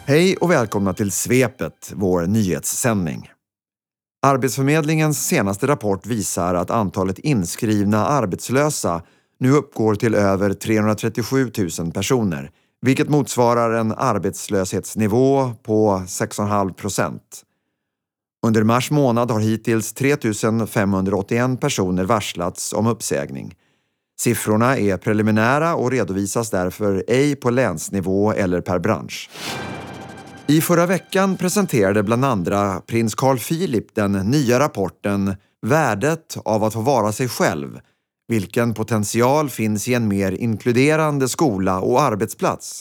Hej och välkomna till Svepet, vår nyhetssändning. Arbetsförmedlingens senaste rapport visar att antalet inskrivna arbetslösa nu uppgår till över 337 000 personer, vilket motsvarar en arbetslöshetsnivå på 6,5%. Under mars månad har hittills 3 581 personer varslats om uppsägning. Siffrorna är preliminära och redovisas därför ej på länsnivå eller per bransch. I förra veckan presenterade bland andra prins Carl Philip den nya rapporten Värdet av att få vara sig själv. Vilken potential finns i en mer inkluderande skola och arbetsplats?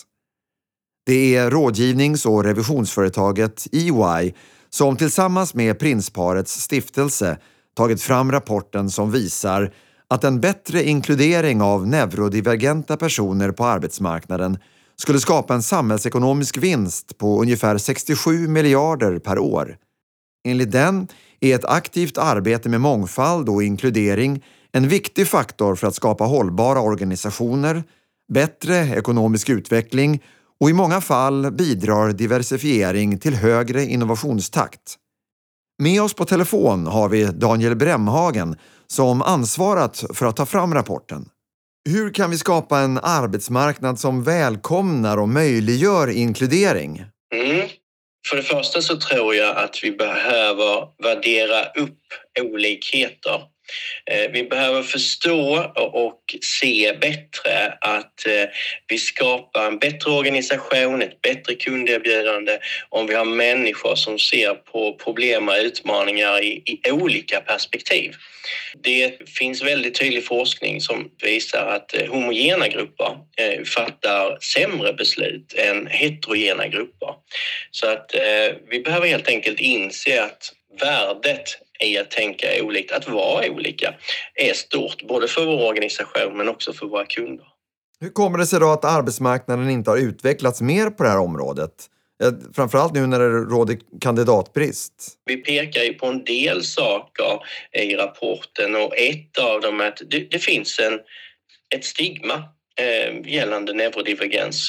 Det är rådgivnings- och revisionsföretaget EY som tillsammans med prinsparets stiftelse tagit fram rapporten som visar att en bättre inkludering av neurodivergenta personer på arbetsmarknaden skulle skapa en samhällsekonomisk vinst på ungefär 67 miljarder per år. Enligt den är ett aktivt arbete med mångfald och inkludering en viktig faktor för att skapa hållbara organisationer, bättre ekonomisk utveckling och i många fall bidrar diversifiering till högre innovationstakt. Med oss på telefon har vi Daniel Bremhagen som ansvarat för att ta fram rapporten. Hur kan vi skapa en arbetsmarknad som välkomnar och möjliggör inkludering? För det första så tror jag att vi behöver värdera upp olikheter. Vi behöver förstå och se bättre att vi skapar en bättre organisation, ett bättre kunderbjudande om vi har människor som ser på problem och utmaningar i olika perspektiv. Det finns väldigt tydlig forskning som visar att homogena grupper fattar sämre beslut än heterogena grupper. Så att vi behöver helt enkelt inse att värdet i att tänka olikt, att vara olika, är stort både för vår organisation men också för våra kunder. Hur kommer det sig då att arbetsmarknaden inte har utvecklats mer på det här området? Framförallt nu när det råder kandidatbrist. Vi pekar ju på en del saker i rapporten och ett av dem är att det finns ett stigma gällande neurodivergens.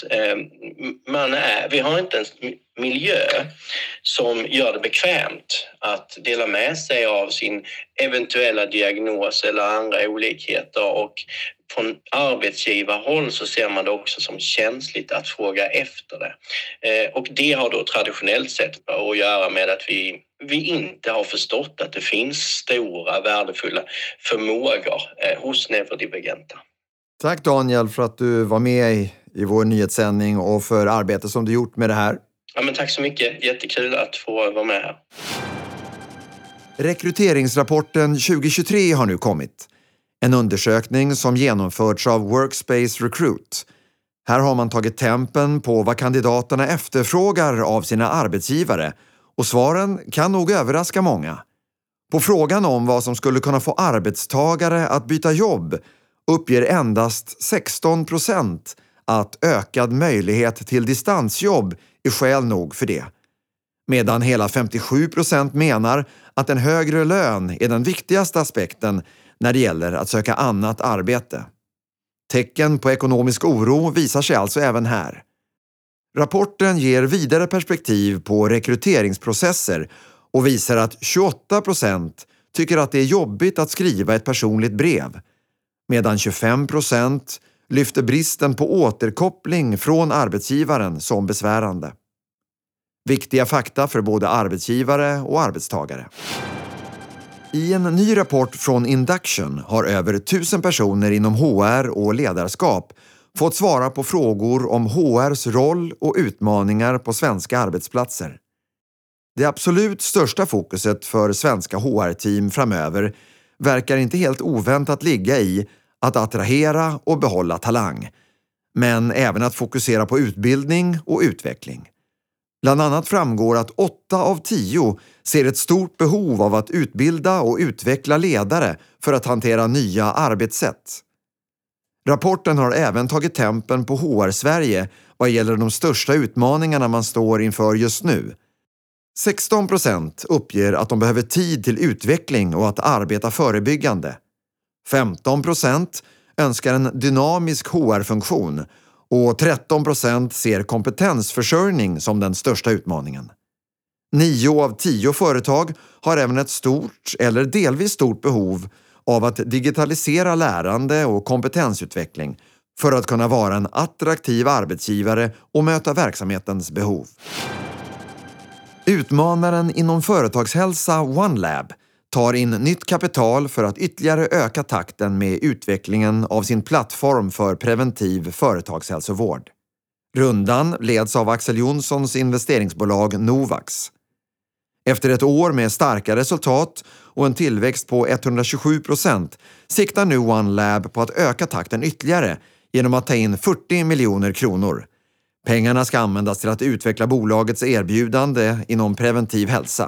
Vi har inte en miljö som gör det bekvämt att dela med sig av sin eventuella diagnos eller andra olikheter, och från arbetsgivarhåll så ser man det också som känsligt att fråga efter det. Och det har då traditionellt sett att göra med att vi inte har förstått att det finns stora värdefulla förmågor hos neurodivergenta. Tack Daniel för att du var med i vår nyhetssändning och för arbetet som du gjort med det här. Ja, men tack så mycket. Jättekul att få vara med här. Rekryteringsrapporten 2023 har nu kommit. En undersökning som genomförts av Workspace Recruit. Här har man tagit tempen på vad kandidaterna efterfrågar av sina arbetsgivare, och svaren kan nog överraska många. På frågan om vad som skulle kunna få arbetstagare att byta jobb uppger endast 16% att ökad möjlighet till distansjobb är skäl nog för det. Medan hela 57% menar att en högre lön är den viktigaste aspekten när det gäller att söka annat arbete. Tecken på ekonomisk oro visar sig alltså även här. Rapporten ger vidare perspektiv på rekryteringsprocesser och visar att 28% tycker att det är jobbigt att skriva ett personligt brev, medan 25% lyfter bristen på återkoppling från arbetsgivaren som besvärande. Viktiga fakta för både arbetsgivare och arbetstagare. I en ny rapport från Induction har över 1000 personer inom HR och ledarskap fått svara på frågor om HRs roll och utmaningar på svenska arbetsplatser. Det absolut största fokuset för svenska HR-team framöver verkar inte helt oväntat ligga i att attrahera och behålla talang, men även att fokusera på utbildning och utveckling. Bland annat framgår att 8 av 10 ser ett stort behov av att utbilda och utveckla ledare för att hantera nya arbetssätt. Rapporten har även tagit tempen på HR-Sverige vad gäller de största utmaningarna man står inför just nu. 16% uppger att de behöver tid till utveckling och att arbeta förebyggande. 15% önskar en dynamisk HR-funktion och 13% ser kompetensförsörjning som den största utmaningen. 9 av 10 företag har även ett stort eller delvis stort behov av att digitalisera lärande och kompetensutveckling för att kunna vara en attraktiv arbetsgivare och möta verksamhetens behov. Utmanaren inom företagshälsa OneLab tar in nytt kapital för att ytterligare öka takten med utvecklingen av sin plattform för preventiv företagshälsovård. Rundan leds av Axel Jonssons investeringsbolag Novax. Efter ett år med starka resultat och en tillväxt på 127% siktar nu OneLab på att öka takten ytterligare genom att ta in 40 miljoner kronor. Pengarna ska användas till att utveckla bolagets erbjudande inom preventiv hälsa.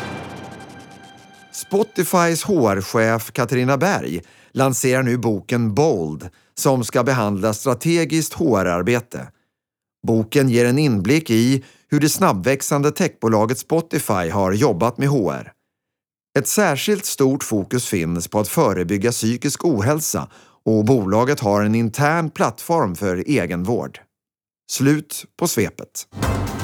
Spotifys HR-chef Katarina Berg lanserar nu boken Bold som ska behandla strategiskt HR-arbete. Boken ger en inblick i hur det snabbväxande techbolaget Spotify har jobbat med HR. Ett särskilt stort fokus finns på att förebygga psykisk ohälsa och bolaget har en intern plattform för egenvård. Slut på svepet.